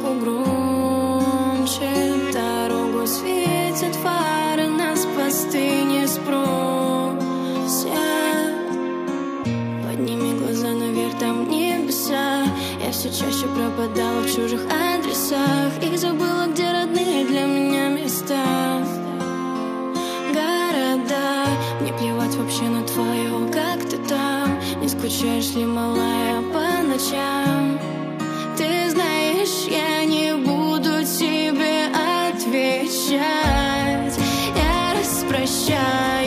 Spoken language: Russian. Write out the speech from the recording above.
музыку громче. Дорогу светят фары, нас посты не спросят. Подними глаза наверх, там небеса. Я все чаще пропадала в чужих адресах и забыла, где родные для меня места. Города, мне плевать вообще на твое, как ты там. Не скучаешь ли, малая, по ночам? Ты знаешь, я не буду тебе отвечать. Я распрощаюсь.